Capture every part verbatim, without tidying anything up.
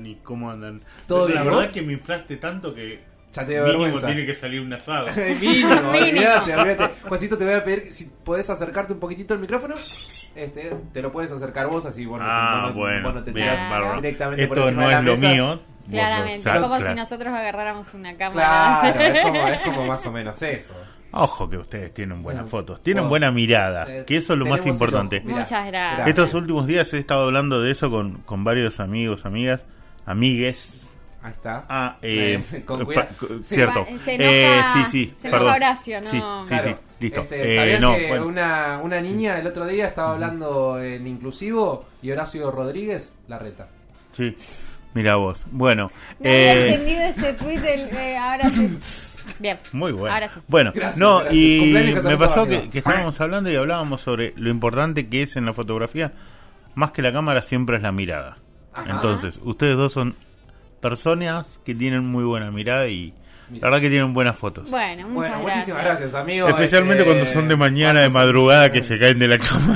Dani? ¿Cómo andan? ¿Todo La bien, verdad vos? es que me inflaste tanto que Ya te dio mínimo vergüenza. tiene que salir un asado. Mínimo, Mínimo. olvídate, olvídate. Juancito, te voy a pedir que si podés acercarte un poquitito al micrófono. Este, te lo puedes acercar vos, así vos no, Ah, vos no- bueno, vos no te bien, tirás bárbaro. directamente por Esto encima no de la es lo mesa. mío. Claramente, Vos lo como sabés, si claro. nosotros agarráramos una cámara. Claro, es como, es como más o menos eso. Ojo que ustedes tienen buenas Bueno, fotos, tienen bueno, buena mirada, eh, que eso es lo más tenemos el importante. ojo. Mirá, Muchas gracias. mirá. Estos últimos días he estado hablando de eso con, con varios amigos, amigas, amigues. Ahí está. Ah, eh, Eh, con pa- cuidado. cu- Sí. cierto. Se enoja- Eh, sí, sí, se perdón. enoja Horacio, ¿no? Sí, sí, Claro. sí, listo. Este, Eh, ¿sabías no, que bueno. una, una niña el otro día estaba hablando en inclusivo y Horacio Rodríguez la reta? Sí, mira vos. Bueno, No había eh, entendido ese tweet, el- eh, ahora sí. Bien. muy bueno. Ahora sí. Bueno, Gracias, no, gracias. y Cumpleaños, me casamiento, pasó arriba. que, que estábamos hablando y hablábamos sobre lo importante que es en la fotografía, más que la cámara siempre es la mirada. Ajá. Entonces, ustedes dos son personas que tienen muy buena mirada y Mira. la verdad que tienen buenas fotos. Bueno, muchas Bueno, gracias. muchísimas gracias, amigo. Especialmente Este, cuando son de mañana, de cuando son- madrugada, que se caen de la cama.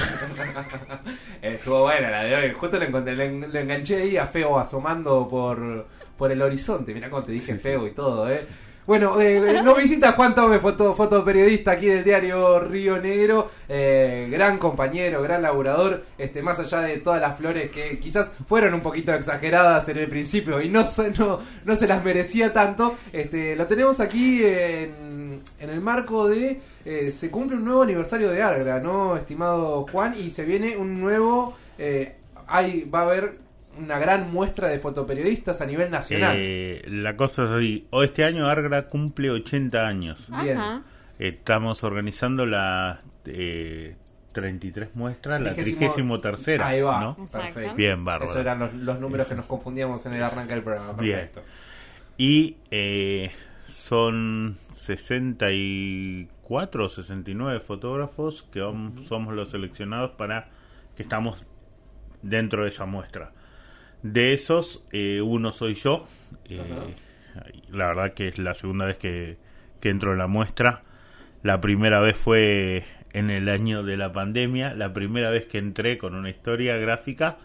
Estuvo buena la de hoy. Justo le, encontré, le, le enganché ahí a Feo asomando por, por el horizonte. Mirá cómo te dije Sí, Feo y todo, ¿eh? Bueno, eh, nos visita Juan Tome, foto, fotoperiodista aquí del diario Río Negro, eh, gran compañero, gran laburador, este, más allá de todas las flores que quizás fueron un poquito exageradas en el principio y no se, no, no se las merecía tanto, este, lo tenemos aquí en, en el marco de, eh, se cumple un nuevo aniversario de Argra, ¿no, estimado Juan? Y se viene un nuevo, eh, hay, va a haber una gran muestra de fotoperiodistas a nivel nacional. Eh, la cosa es así. O este año Argra cumple ochenta años. Bien. Ajá. Estamos organizando la eh, treinta y tres muestras, la Trigésimo- trigésimo tercera. Ahí va, ¿no? Exacto. perfecto. Bien, bárbaro. Esos eran los, los números que nos confundíamos en el arranque del programa. Bien. Perfecto. Y eh, son sesenta y cuatro o sesenta y nueve fotógrafos que vam- somos los seleccionados para que estamos dentro de esa muestra. De esos, eh, uno soy yo. Eh, la verdad que es la segunda vez que, que entro en la muestra. La primera vez fue en el año de la pandemia. La primera vez que entré con una historia gráfica.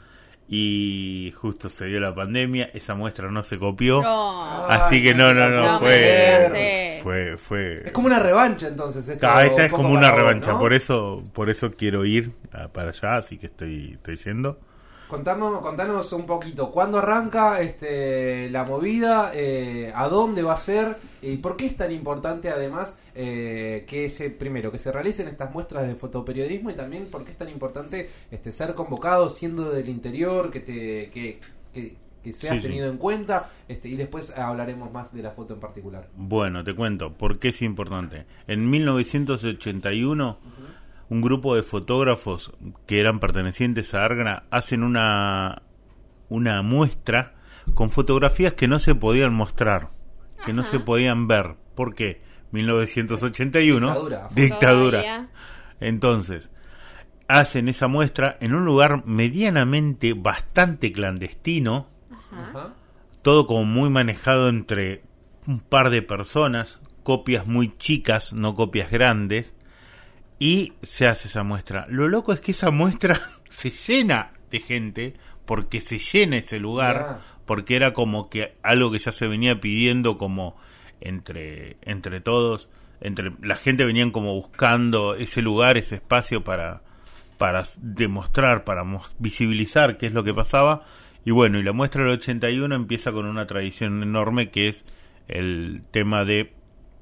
Y justo se dio la pandemia. Esa muestra no se copió. No. Así que no, no, no, No fue, me digas. fue, fue. Es como una revancha entonces. Esto, Ah, esta un es poco como una para vos, revancha, ¿no? por eso, por eso quiero ir a- para allá, así que estoy, estoy yendo. Contanos, contanos un poquito, ¿cuándo arranca este, la movida? Eh, ¿A dónde va a ser? ¿Y por qué es tan importante además eh, que se, primero, que se realicen estas muestras de fotoperiodismo y también por qué es tan importante este, ser convocado siendo del interior, que te que, que, que seas Sí, sí. tenido en cuenta este, y después hablaremos más de la foto en particular? Bueno, te cuento, ¿por qué es importante? En mil novecientos ochenta y uno, un grupo de fotógrafos que eran pertenecientes a Argra hacen una, una muestra con fotografías que no se podían mostrar, que no Ajá. se podían ver. ¿Por qué? mil novecientos ochenta y uno, Dictadura. dictadura. Todavía. Entonces, hacen esa muestra en un lugar medianamente bastante clandestino, Ajá. Ajá. todo como muy manejado entre un par de personas, copias muy chicas, no copias grandes, y se hace esa muestra. Lo loco es que esa muestra se llena de gente, porque se llena ese lugar, Ya. porque era como que algo que ya se venía pidiendo como entre, entre todos, entre la gente venían como buscando ese lugar, ese espacio para, para demostrar, para mos- visibilizar qué es lo que pasaba. Y bueno, y la muestra del ochenta y uno empieza con una tradición enorme que es el tema de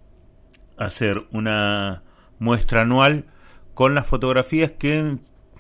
hacer una muestra anual con las fotografías que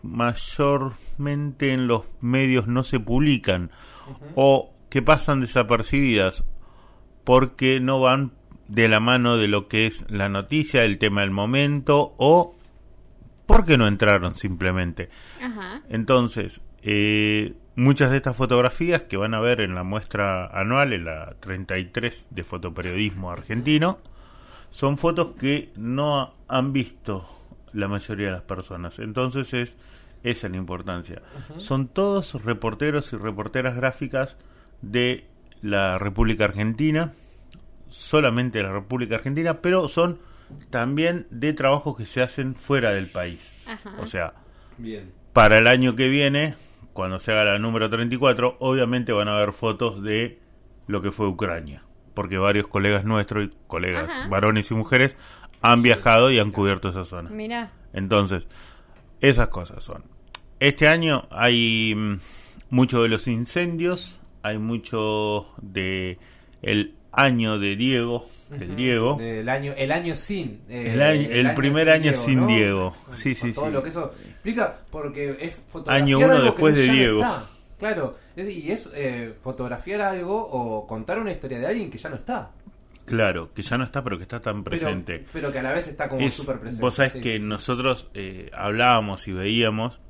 mayormente en los medios no se publican o que pasan desapercibidas porque no van de la mano de lo que es la noticia, el tema del momento o porque no entraron simplemente. Ajá. Entonces, eh, muchas de estas fotografías que van a ver en la muestra anual, en la treinta y tres de fotoperiodismo argentino, son fotos que no han visto la mayoría de las personas. Entonces es esa la importancia. Uh-huh. Son todos reporteros y reporteras gráficas de la República Argentina, solamente de la República Argentina, pero son también de trabajos que se hacen fuera del país. Ajá. O sea, Bien. para el año que viene, cuando se haga la número treinta y cuatro, obviamente van a haber fotos de lo que fue Ucrania, porque varios colegas nuestros, y colegas Ajá. varones y mujeres, han viajado y han cubierto esa zona. Mirá. Entonces, esas cosas son. Este año hay mm, mucho de los incendios, hay mucho de el año de Diego, del Diego. El año, el año sin. eh, El año- el primer año sin ¿no? Diego. Con- Sí, con sí, todo sí. lo que eso explica, porque es fotografiar Año uno algo que después de ya no Diego. está. Claro, es- y es eh, fotografiar algo o contar una historia de alguien que ya no está. Claro, que ya no está, pero que está tan Pero, presente. pero que a la vez está como Es- súper presente. vos sabés Sí, que sí, sí. nosotros eh, hablábamos y veíamos,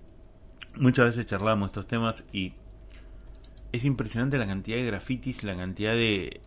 muchas veces charlábamos estos temas y es impresionante la cantidad de grafitis, la cantidad de...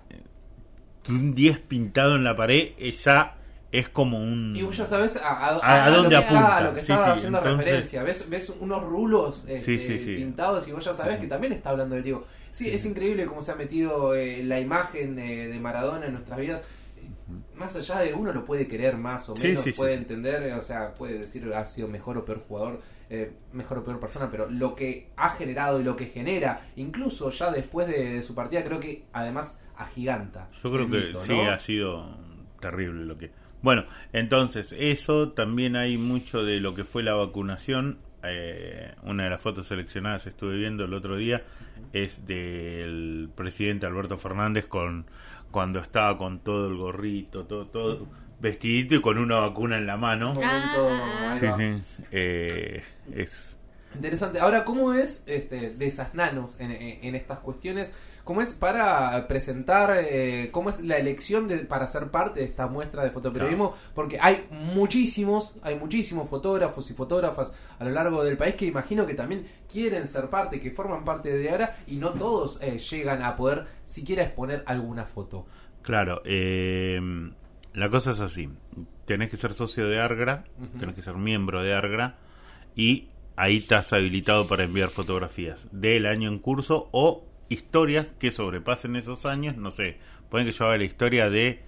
Un diez pintado en la pared, esa es como un... Y vos ya sabés a, a, ¿A- a lo dónde que apunta? está- a lo que Sí, estaba sí, haciendo entonces- referencia. ¿Ves, ves unos rulos este, Sí, sí, sí. pintados y vos ya sabés que también está hablando del Diego. Sí, es increíble cómo se ha metido eh, la imagen eh, de Maradona en nuestras vidas. Más allá de uno lo puede querer más o Sí, menos, sí, sí. puede entender, eh, o sea, puede decir ha sido mejor o peor jugador, eh, mejor o peor persona, pero lo que ha generado y lo que genera, incluso ya después de, de su partida, creo que además agiganta. Yo creo el que mito, sí, ¿no? ha sido terrible lo que... Bueno, entonces, eso también hay mucho de lo que fue la vacunación. Eh, una de las fotos seleccionadas estuve viendo el otro día es del presidente Alberto Fernández con cuando estaba con todo el gorrito, todo, todo vestidito y con una vacuna en la mano. Momento, Ah. ahí Sí, va. sí. Eh, es... Interesante. Ahora, ¿cómo es este, de esas nanos en, en, en estas cuestiones? ¿Cómo es para presentar, eh, cómo es la elección de, para ser parte de esta muestra de fotoperiodismo? Porque hay muchísimos, hay muchísimos fotógrafos y fotógrafas a lo largo del país que imagino que también quieren ser parte, que forman parte de ahora y no todos eh, llegan a poder siquiera exponer alguna foto. Claro, eh, la cosa es así. Tenés que ser socio de Argra, Ujú. tenés que ser miembro de Argra y ahí estás habilitado para enviar fotografías del año en curso o historias que sobrepasen esos años. No sé, pueden que yo haga la historia de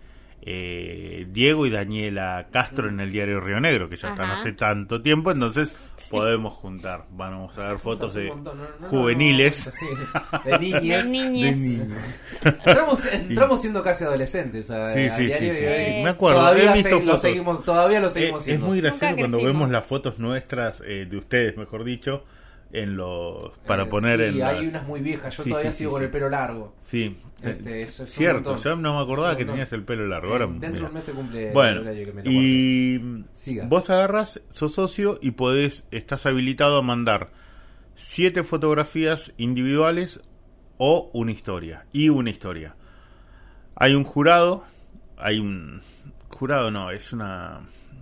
eh, Diego y Daniela Castro en el diario Río Negro, que ya están Ajá. hace tanto tiempo, entonces podemos juntar. Vamos a ver Hace fotos un de montón, no, no, no, juveniles. no, sí, de niñez. De niñez. Entramos, entramos siendo casi adolescentes a, Sí, al sí, sí, diario sí, y hoy sí. Eh, Me acuerdo, todavía, he visto se- lo fotos. seguimos, todavía lo Eh, seguimos es siendo. muy gracioso Nunca cuando crecimos. vemos las fotos nuestras, eh, de ustedes, mejor dicho, en los para Eh, poner sí, en las- hay unas muy viejas. Yo Sí, todavía sí, sigo sí, con sí. el pelo largo. Sí, Este, eso es un cierto, montón. yo no me acordaba Es un que montón. tenías el pelo largo. Ahora, Eh, Dentro mira. de un mes se cumple Bueno, el año que me lo y Siga. vos agarras, sos socio y podés, estás habilitado a mandar siete fotografías individuales o una historia, y una historia. Hay un jurado, hay un jurado, no, es una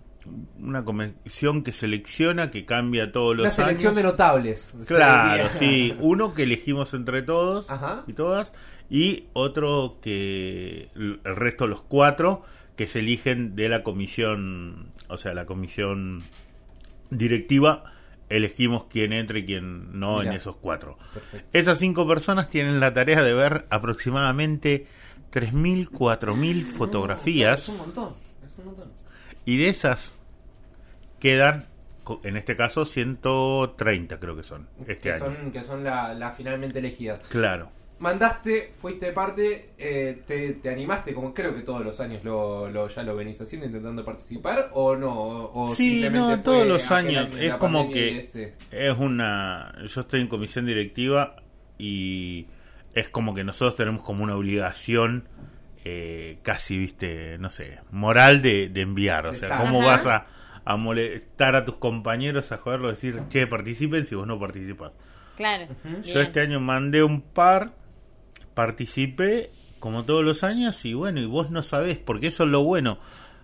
una comisión que selecciona, que cambia todos los Una selección años. de notables. Claro, Se sí, diría. uno que elegimos entre todos Ajá. y todas, y otro que el resto, los cuatro, que se eligen de la comisión, o sea, la comisión directiva, elegimos quién entra y quién no Mirá. en esos cuatro. Perfecto. Esas cinco personas tienen la tarea de ver aproximadamente tres mil, cuatro mil fotografías. Es un montón. Es un montón. Y de esas quedan, co- en este caso, ciento treinta creo que son este que año. son, que son la, la finalmente elegidas. Claro. Mandaste, fuiste parte, eh, te, te animaste, como creo que todos los años lo, lo ya lo venís haciendo, intentando participar, o no, o, o Sí, simplemente no, fue todos los aquel años. año, Es la como pandemia y que este. es una... Yo estoy en comisión directiva y es como que nosotros tenemos como una obligación eh, casi, viste, no sé, moral de, de enviar. O De sea, estar. ¿cómo Ajá. vas a, a molestar a tus compañeros, a joderlo, decir, che, participen si vos no participás? Claro. Yo este año mandé un par, participé como todos los años y bueno, y vos no sabés, porque eso es lo bueno.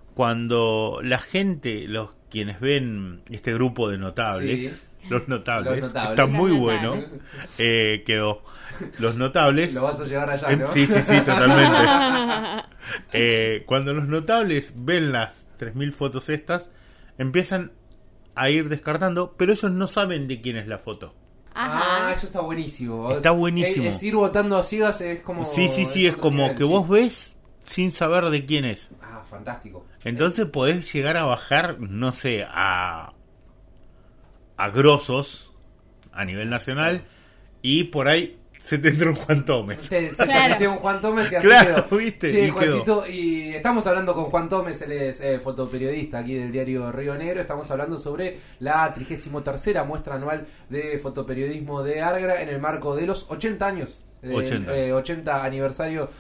Cuando la gente, los quienes ven este grupo de notables, Sí. los notables, Los notables. está muy Los bueno, notables. eh, quedó. Los notables, Lo vas a llevar allá, em, ¿no? sí, sí, sí, totalmente. Eh, cuando los notables ven las tres mil fotos estas, empiezan a ir descartando, pero ellos no saben de quién es la foto. Ah, Ajá. eso está buenísimo. Está buenísimo. Es, es ir votando a ciegas, es como... Sí, sí, sí, es otro como nivel, que sí. vos ves sin saber de quién es. Ah, fantástico. Entonces podés llegar a bajar, no sé, a a grosos, a nivel nacional y por ahí se tendrá un Juan Tomes. Se, se Claro. permitió un Juan Tomes y así Claro, quedó. ¿viste? Che, Y Juancito, y estamos hablando con Juan Tomes, él es eh, fotoperiodista aquí del diario Río Negro. Estamos hablando sobre la trigésima tercera muestra anual de fotoperiodismo de Argra en el marco de los ochenta años. Del ochenta. eh, ochenta aniversario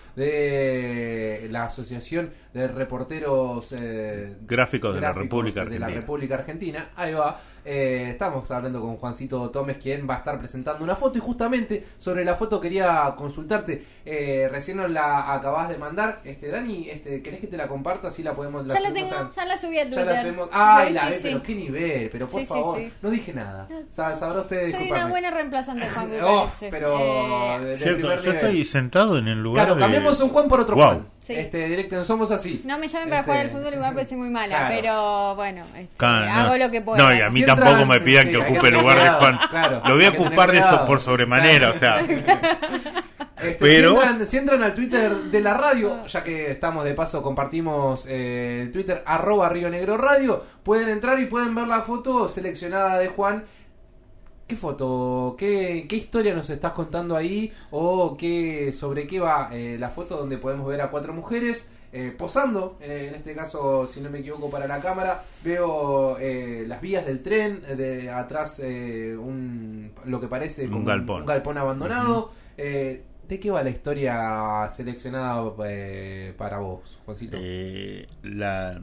de la Asociación de Reporteros eh, Gráficos de la Gráficos República de la Argentina. República Argentina. Ahí va. Eh, estamos hablando con Juancito Tomes, quien va a estar presentando una foto. Y justamente sobre la foto quería consultarte. Eh, recién nos la acabas de mandar. Este, Dani, este, ¿querés que te la comparta? Si la podemos. Ya la subimos tengo, a- ya la subí a ya Twitter. la subimos. Ay, Sí, la sí, ve, sí. pero qué nivel. Pero por Sí, sí, favor, sí. no dije nada. Sa- Sabrá usted Soy disculparme. una buena reemplazante, Juan, me Oh, parece. pero Eh, de- de Cierto, primer yo nivel. estoy sentado en el lugar Claro, de... cambiamos un Juan por otro Wow. Juan. Sí. Este, directo, somos así. No me llamen para Este, jugar al fútbol igual porque soy muy mala, claro. pero bueno, este, Claro, hago no. lo que puedo. No, y a mí Si tampoco entran- me pidan sí, que hay que ocupe el tener lugar de cuidado, Juan. claro, Lo voy a hay que tener ocupar de eso cuidado. por sobremanera, o sea... Este, Pero- si, entran, si entran al Twitter de la radio, ya que estamos de paso, compartimos eh, el Twitter arroba Río Negro Radio, pueden entrar y pueden ver la foto seleccionada de Juan. ¿Qué foto? ¿Qué, qué historia nos estás contando ahí? ¿O qué, sobre qué va eh, la foto donde podemos ver a cuatro mujeres eh, posando? Eh, en este caso, si no me equivoco, para la cámara. Veo eh, las vías del tren, eh, de atrás eh, un, lo que parece Un como galpón. un galpón abandonado. Eh, ¿De qué va la historia seleccionada eh, para vos, Juancito? Eh, la,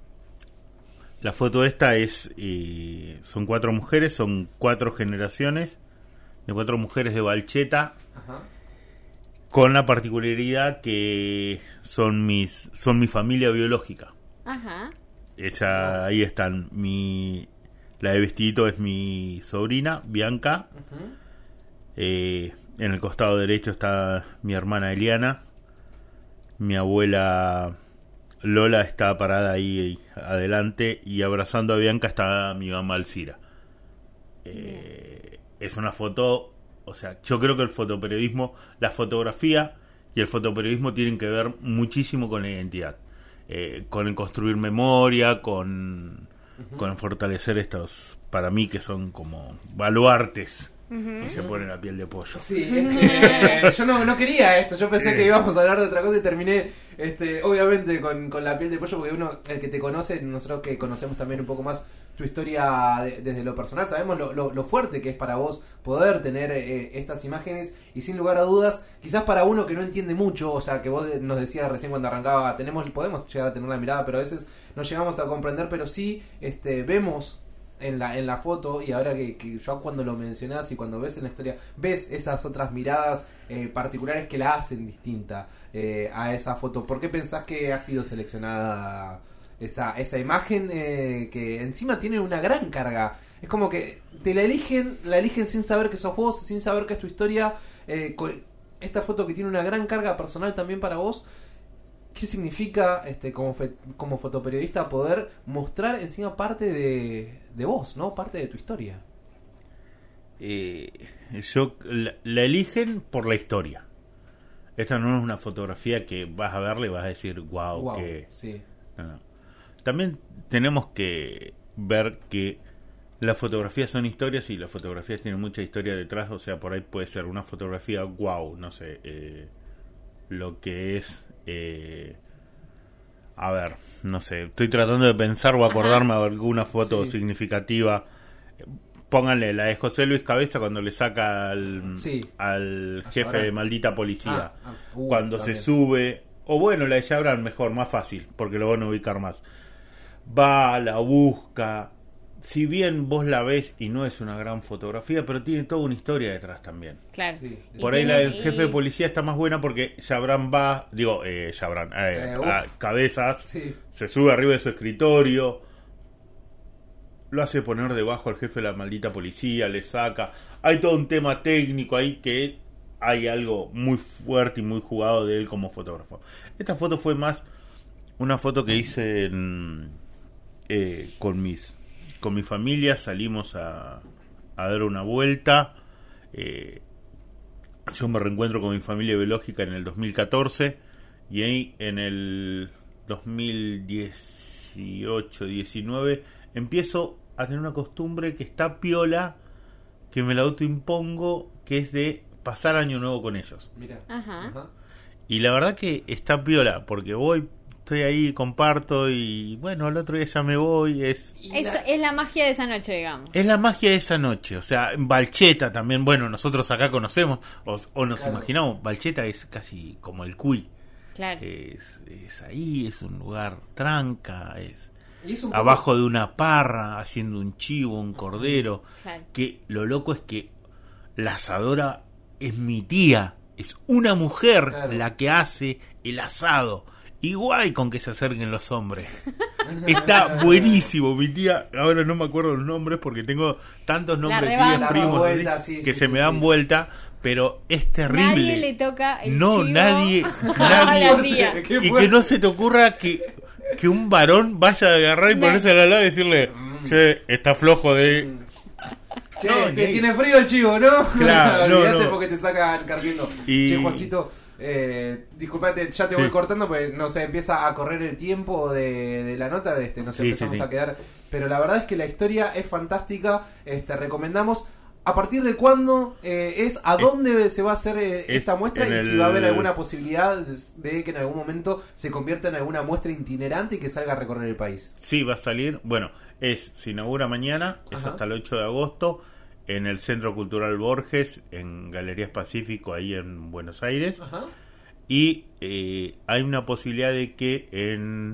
la foto esta es... eh, son cuatro mujeres, son cuatro generaciones de cuatro mujeres de Balcheta, Ajá. con la particularidad que son mis son mi familia biológica. Ajá. Esa, ahí están. Mi, la de vestidito es mi sobrina, Bianca. Ujú. Eh, en el costado derecho está mi hermana Eliana. Mi abuela Lola está parada ahí adelante. Y abrazando a Bianca está mi mamá Alcira. Eh, es una foto... O sea, yo creo que el fotoperiodismo, la fotografía y el fotoperiodismo tienen que ver muchísimo con la identidad. Eh, con el construir memoria, con, Ujú. con fortalecer estos, para mí, que son como baluartes. Ujú. Y se pone la piel de pollo. Sí, es que yo no, no quería esto, yo pensé que íbamos a hablar de otra cosa y terminé, este, obviamente, con, con la piel de pollo, porque uno, el que te conoce, nosotros que conocemos también un poco más tu historia de- desde lo personal, sabemos lo, lo, lo fuerte que es para vos poder tener eh, estas imágenes y sin lugar a dudas, quizás para uno que no entiende mucho, o sea, que vos de- nos decías recién cuando arrancaba, tenemos podemos llegar a tener la mirada, pero a veces no llegamos a comprender, pero sí este, vemos en la en la foto, y ahora que, que yo cuando lo mencionás y cuando ves en la historia, ves esas otras miradas eh, particulares que la hacen distinta eh, a esa foto. ¿Por qué pensás que ha sido seleccionada esa, esa imagen eh, que encima tiene una gran carga? Es como que te la eligen, la eligen sin saber que sos vos, sin saber que es tu historia. Eh, co- esta foto que tiene una gran carga personal también para vos. ¿Qué significa este como fe- como fotoperiodista poder mostrar encima parte de, de vos, ¿no? Parte de tu historia. Eh, yo la, la eligen por la historia. Esta no es una fotografía que vas a verle y vas a decir, wow, Wow, que... sí. No, no. También tenemos que ver que las fotografías son historias y las fotografías tienen mucha historia detrás. O sea, por ahí puede ser una fotografía, wow, no sé, eh, lo que es... Eh, a ver, no sé, estoy tratando de pensar o acordarme de alguna foto Sí. significativa. Pónganle la de José Luis Cabeza cuando le saca al, Sí. al A jefe Chabran. de maldita policía. Ah, ah, uh, cuando también. se sube, o bueno, la de Chabran mejor, más fácil, porque lo van a ubicar más. Va, la busca. Si bien vos la ves y no es una gran fotografía, pero tiene toda una historia detrás también. Claro. Sí. Y Por ahí la tiene- del jefe de y- policía está más buena porque Chabran va, digo, eh, Chabran, eh, Eh, uf. a Cabezas, Sí. se sube arriba de su escritorio, lo hace poner debajo al jefe de la maldita policía, le saca. Hay todo un tema técnico ahí que hay algo muy fuerte y muy jugado de él como fotógrafo. Esta foto fue más una foto que hice en, eh, con mis con mi familia. Salimos a, a dar una vuelta. Eh, yo me reencuentro con mi familia biológica en el dos mil catorce y ahí en el dos mil dieciocho diecinueve empiezo a tener una costumbre que está piola que me la autoimpongo, que es de pasar año nuevo con ellos. Mira. Ajá. Ajá. Y la verdad que está piola, porque voy, estoy ahí, comparto y bueno, al otro día ya me voy. Es, Y Eso la- es la magia de esa noche, digamos. es la magia de esa noche. O sea, en Balcheta también, bueno, nosotros acá conocemos o, o nos Claro. imaginamos, Balcheta es casi como el Cuy. Claro. Es, es ahí, es un lugar tranca, es y es un poco- abajo de una parra, haciendo un chivo, un cordero. Claro. Que lo loco es que la asadora es mi tía, es una mujer Claro. la que hace el asado. Igual con que se acerquen los hombres. Está buenísimo, mi tía. Ahora no me acuerdo los nombres porque tengo tantos nombres, rebanco. tías, La primos, vuelta, así, sí, que sí, se sí, me dan sí. vuelta, pero es terrible. Nadie le toca el No, chivo nadie, a nadie. la tía. Qué Y que fuerte. no se te ocurra que, que un varón vaya a agarrar y No. ponerse al lado y decirle, che, está flojo de... Che, No, que ni- tiene frío el chivo, ¿no? Claro, no, Olvídate no. porque te sacan carpiendo. Y- Che, Juancito, eh, disculpate, ya te Sí. voy cortando, pues no sé, empieza a correr el tiempo de, de la nota de este, nos Sí, empezamos sí, sí. a quedar. Pero la verdad es que la historia es fantástica, este, recomendamos. ¿A partir de cuándo eh, es? ¿A Es- dónde se va a hacer eh, es esta muestra? en Y si el- va a haber alguna posibilidad de, de que en algún momento se convierta en alguna muestra itinerante y que salga a recorrer el país. Sí, va a salir. Bueno, es se inaugura mañana, es Ajá. hasta el ocho de agosto, en el Centro Cultural Borges, en Galerías Pacífico, ahí en Buenos Aires. Ajá. Y eh, hay una posibilidad de que en,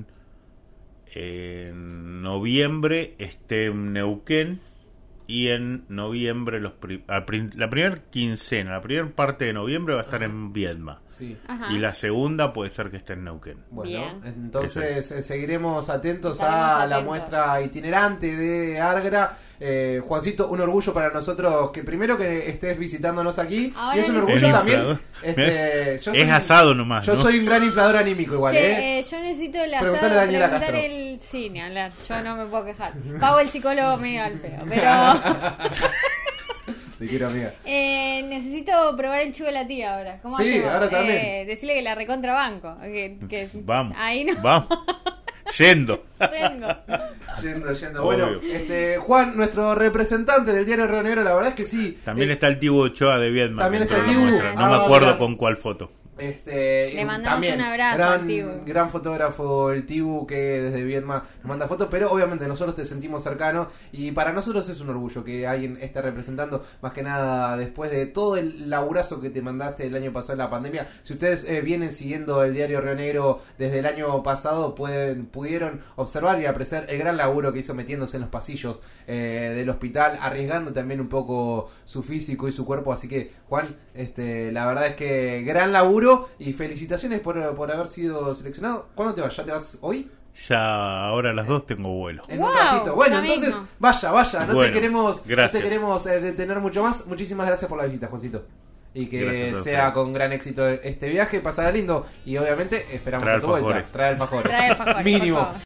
en noviembre esté en Neuquén. Y en noviembre, los pri- al prin- la primera quincena, la primera parte de noviembre va a estar Ajá. en Viedma. Sí. Ajá. Y la segunda puede ser que esté en Neuquén. Bueno, Bien. entonces eh, seguiremos atentos Estaremos a la atentos. muestra itinerante de Argra. Eh, Juancito, un orgullo para nosotros que primero que estés visitándonos aquí Ahora y es un les- orgullo El también. inflador. Este, yo Es soy- asado nomás, Yo ¿no? soy un gran inflador anímico igual, ¿eh? Che, eh, yo necesito el asado, Preguntale a Daniela preguntar Castro. el... Sí, ni hablar, yo no me puedo quejar. Pago el psicólogo medio al feo, pero... Te quiero, amiga. Eh, necesito probar el chivo de la tía ahora. ¿Cómo Sí, hacemos? ahora también. Eh, decirle que la recontrabanco. Que, que Vamos. Ahí no. Vamos. Yendo. Tengo. Yendo, yendo. Obvio. Bueno, este, Juan, nuestro representante del diario Río Negro, la verdad es que sí. También Eh, está el Tibu Ochoa de Viedma. También dentro está de el la Tibu. muestra. No Ah, me acuerdo mirá. con cuál foto. Este, Le y mandamos también, un abrazo gran, al Tibu. gran fotógrafo el Tibu que desde Viedma nos manda fotos, pero obviamente nosotros te sentimos cercano y para nosotros es un orgullo que alguien esté representando, más que nada después de todo el laburazo que te mandaste el año pasado en la pandemia. Si ustedes eh, vienen siguiendo el diario Río Negro desde el año pasado, pueden pudieron observar y apreciar el gran laburo que hizo metiéndose en los pasillos eh, del hospital, arriesgando también un poco su físico y su cuerpo, así que Juan, este, la verdad es que gran laburo y felicitaciones por, por haber sido seleccionado. ¿Cuándo te vas? ¿Ya te vas hoy? Ya ahora a las dos tengo vuelo. En Wow, un ratito. Bueno, ya entonces mismo. vaya, vaya. No Bueno, te queremos, no gracias. te queremos eh, detener mucho más. Muchísimas gracias por la visita, Juancito. Y que Gracias a sea ustedes. con gran éxito este viaje, pasará lindo. Y obviamente esperamos Trae a tu vuelta. alfajores. Trae alfajores. Trae alfajores, por Mínimo. favor.